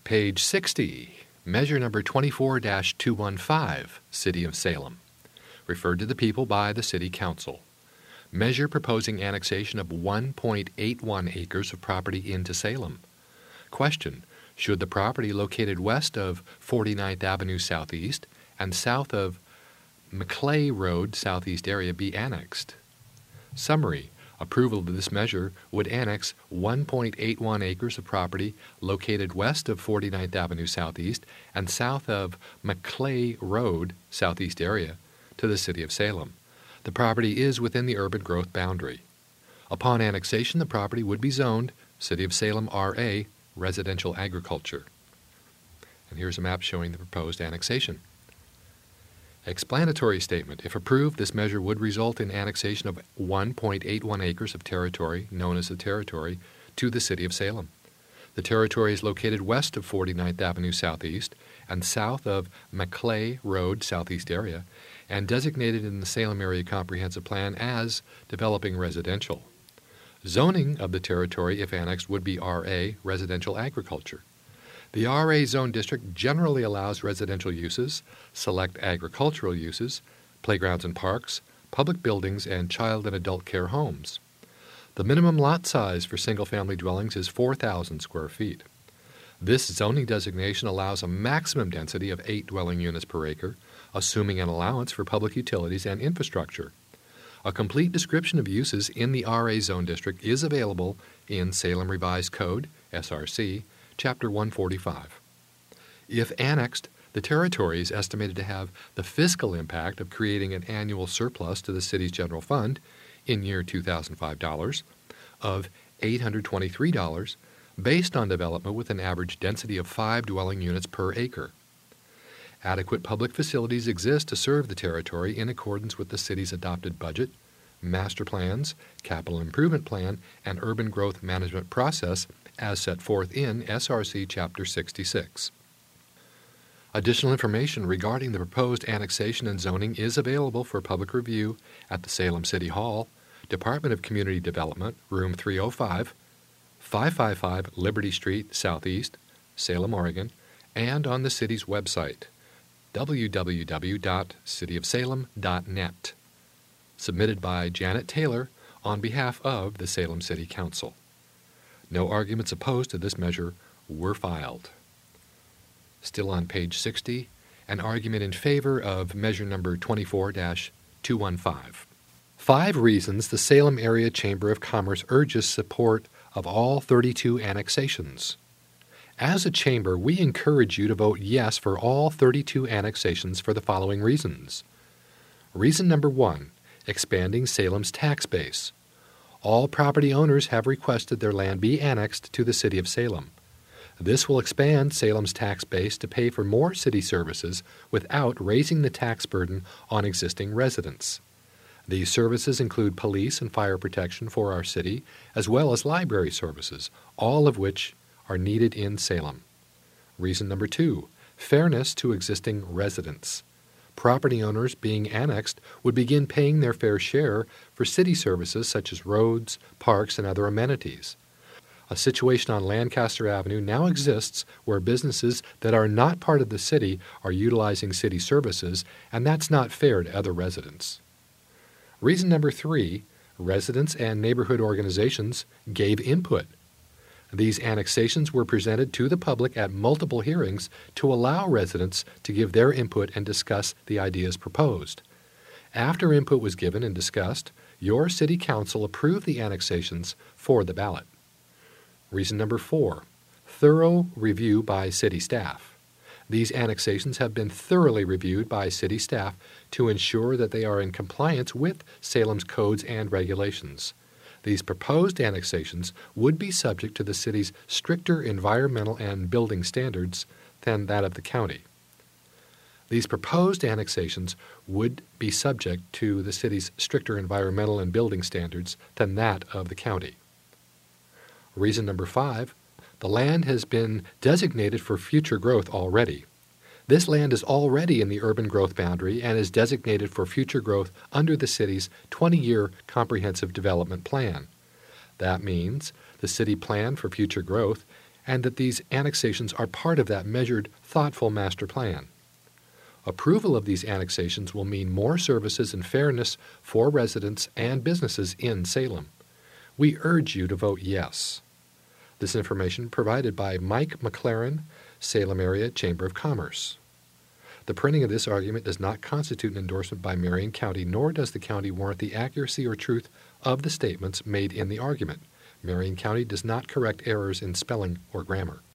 Page 60, measure number 24-215, City of Salem. Referred to the people by the City Council. Measure proposing annexation of 1.81 acres of property into Salem. Question: should the property located west of 49th Avenue Southeast and south of Maclay Road Southeast area be annexed? Summary: approval of this measure would annex 1.81 acres of property located west of 49th Avenue Southeast and south of Maclay Road Southeast area to the City of Salem. The property is within the urban growth boundary. Upon annexation, the property would be zoned City of Salem RA, Residential Agriculture. And here's a map showing the proposed annexation. Explanatory statement. If approved, this measure would result in annexation of 1.81 acres of territory, known as the Territory, to the City of Salem. The territory is located west of 49th Avenue Southeast and south of Maclay Road Southeast area, and designated in the Salem Area Comprehensive Plan as developing residential. Zoning of the territory, if annexed, would be RA, Residential Agriculture. The RA Zone District generally allows residential uses, select agricultural uses, playgrounds and parks, public buildings, and child and adult care homes. The minimum lot size for single-family dwellings is 4,000 square feet. This zoning designation allows a maximum density of 8 dwelling units per acre, assuming an allowance for public utilities and infrastructure. A complete description of uses in the RA Zone District is available in Salem Revised Code, SRC, Chapter 145. If annexed, the territory is estimated to have the fiscal impact of creating an annual surplus to the city's general fund in year 2005 dollars of $823 based on development with an average density of 5 dwelling units per acre. Adequate public facilities exist to serve the territory in accordance with the city's adopted budget, master plans, capital improvement plan, and urban growth management process as set forth in SRC Chapter 66. Additional information regarding the proposed annexation and zoning is available for public review at the Salem City Hall, Department of Community Development, Room 305, 555 Liberty Street, Southeast, Salem, Oregon, and on the city's website, www.cityofsalem.net. Submitted by Janet Taylor on behalf of the Salem City Council. No arguments opposed to this measure were filed. Still on page 60, an argument in favor of measure number 24-215. 5 reasons the Salem Area Chamber of Commerce urges support of all 32 annexations. As a chamber, we encourage you to vote yes for all 32 annexations for the following reasons. Reason number 1, expanding Salem's tax base. All property owners have requested their land be annexed to the City of Salem. This will expand Salem's tax base to pay for more city services without raising the tax burden on existing residents. These services include police and fire protection for our city, as well as library services, all of which are needed in Salem. Reason number 2, fairness to existing residents. Property owners being annexed would begin paying their fair share for city services such as roads, parks, and other amenities. A situation on Lancaster Avenue now exists where businesses that are not part of the city are utilizing city services, and that's not fair to other residents. Reason number 3, residents and neighborhood organizations gave input. These annexations were presented to the public at multiple hearings to allow residents to give their input and discuss the ideas proposed. After input was given and discussed, your City Council approved the annexations for the ballot. Reason number 4, thorough review by city staff. These annexations have been thoroughly reviewed by city staff to ensure that they are in compliance with Salem's codes and regulations. These proposed annexations would be subject to the city's stricter environmental and building standards than that of the county. These proposed annexations would be subject to the city's stricter environmental and building standards than that of the county. Reason number 5, the land has been designated for future growth already. This land is already in the urban growth boundary and is designated for future growth under the city's 20-year comprehensive development plan. That means the city planned for future growth, and that these annexations are part of that measured, thoughtful master plan. Approval of these annexations will mean more services and fairness for residents and businesses in Salem. We urge you to vote yes. This information provided by Mike McLaren, Salem Area Chamber of Commerce. The printing of this argument does not constitute an endorsement by Marion County, nor does the county warrant the accuracy or truth of the statements made in the argument. Marion County does not correct errors in spelling or grammar.